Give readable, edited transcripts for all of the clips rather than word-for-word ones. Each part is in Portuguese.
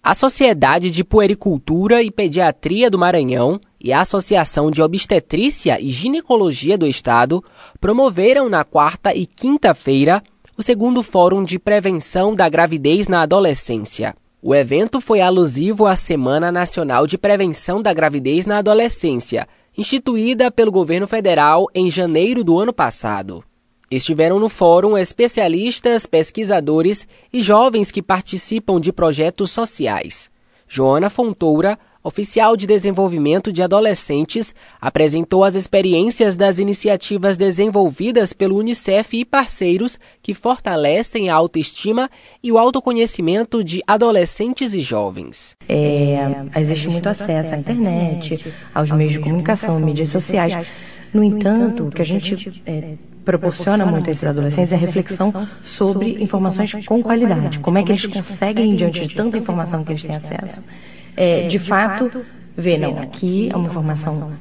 A Sociedade de Puericultura e Pediatria do Maranhão e a Associação de Obstetrícia e Ginecologia do Estado promoveram na quarta e quinta-feira o segundo Fórum de Prevenção da Gravidez na Adolescência. O evento foi alusivo à Semana Nacional de Prevenção da Gravidez na Adolescência, instituída pelo governo federal em janeiro do ano passado. Estiveram no fórum especialistas, pesquisadores e jovens que participam de projetos sociais. Joana Fontoura, oficial de desenvolvimento de adolescentes, apresentou as experiências das iniciativas desenvolvidas pelo Unicef e parceiros que fortalecem a autoestima e o autoconhecimento de adolescentes e jovens. Existe muito acesso à internet, aos meios de comunicação, mídias sociais. No entanto, o que a gente proporciona muito a esses adolescentes é a reflexão sobre informações com qualidade. Como é que eles conseguem, diante de tanta informação que eles têm acesso, de fato, ver, não, aqui é uma informação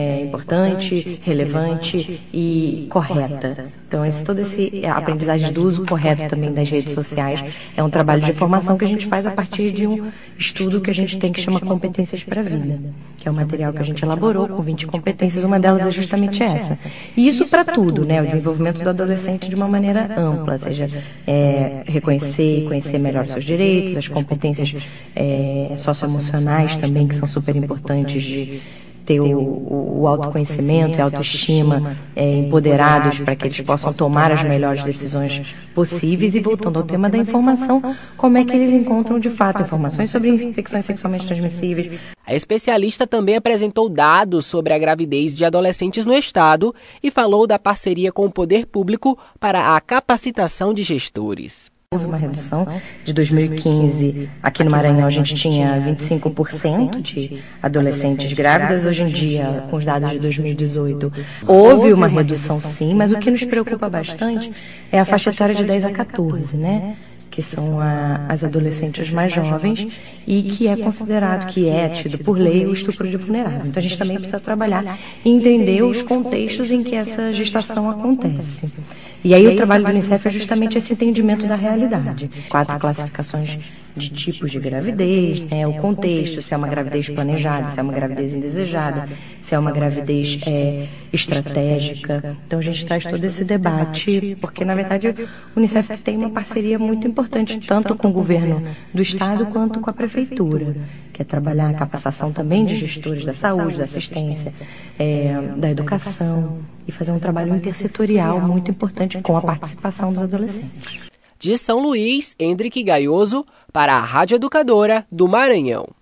importante, relevante e correta. Então, toda essa aprendizagem do uso correto também das redes sociais é um trabalho de formação que a gente faz a partir de um estudo que a gente tem que chama Competências para a Vida, que é um material que a gente elaborou com 20 competências, uma delas é justamente essa. E isso para tudo, né? O desenvolvimento do adolescente de uma maneira ampla, seja reconhecer e conhecer melhor os seus direitos, as competências socioemocionais também, que são super importantes de ter o autoconhecimento e a autoestima empoderados para que eles possam tomar as melhores decisões possíveis. E voltando ao tema da informação, como é que eles encontram de fato informações sobre infecções sexualmente transmissíveis. A especialista também apresentou dados sobre a gravidez de adolescentes no estado e falou da parceria com o poder público para a capacitação de gestores. Houve uma redução de 2015, aqui no Maranhão a gente tinha 25% de adolescentes grávidas, hoje em dia, com os dados de 2018, houve uma redução sim, mas o que nos preocupa bastante é a faixa etária de 10 a 14, né? Que são as adolescentes mais jovens e que é considerado, que é tido por lei, o estupro de vulnerável. Então a gente também precisa trabalhar e entender os contextos em que essa gestação acontece. E aí o trabalho do Unicef é justamente esse entendimento da realidade. 4 classificações de tipos de gravidez, né? O contexto, se é uma gravidez planejada, se é uma gravidez indesejada, se é uma gravidez estratégica. Então a gente traz todo esse debate, porque na verdade o Unicef tem uma parceria muito importante, tanto com o governo do estado quanto com a prefeitura, que é trabalhar a capacitação também de gestores da saúde, da assistência, da educação, e fazer um trabalho intersetorial muito importante com a participação dos adolescentes. De São Luís, Hendrick Gaioso, para a Rádio Educadora do Maranhão.